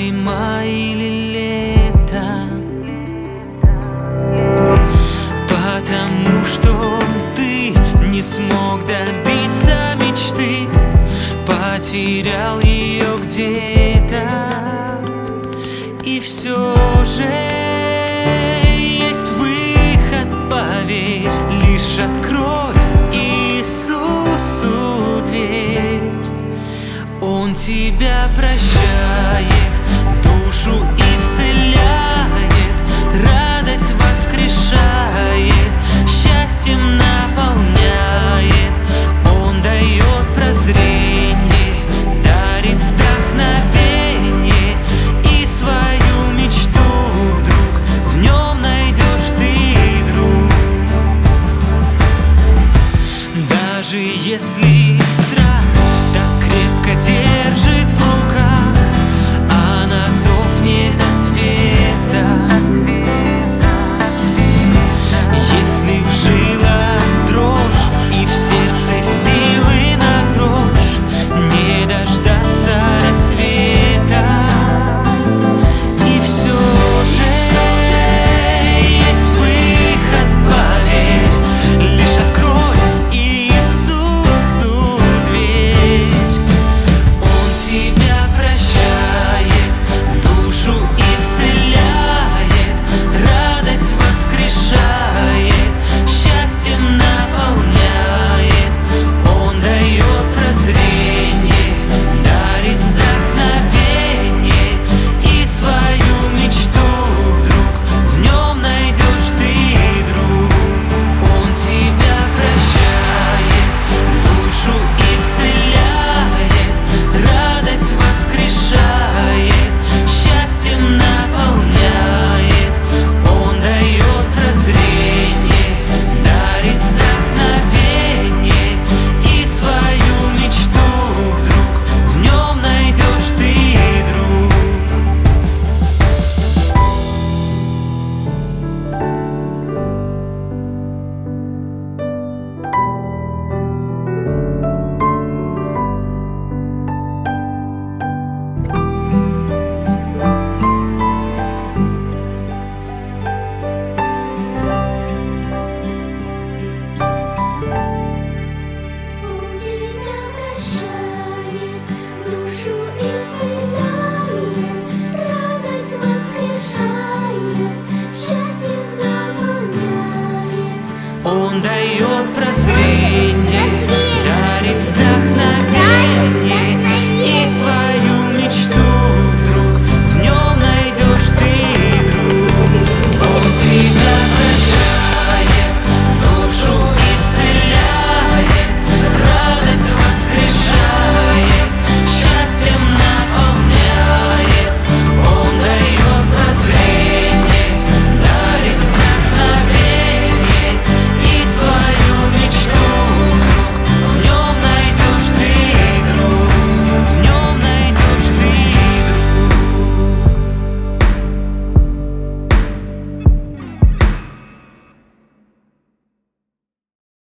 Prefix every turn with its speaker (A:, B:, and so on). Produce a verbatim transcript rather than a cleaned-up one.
A: зима или лето, потому что ты не смог добиться мечты, потерял ее где-то. И все же есть выход, поверь, лишь открой Иисусу дверь. Он тебя прощает, душу исцеляет, радость воскрешает, счастьем наполняет. Он дает прозрение, дарит вдохновение, и свою мечту вдруг в нем найдешь ты, друг. Даже если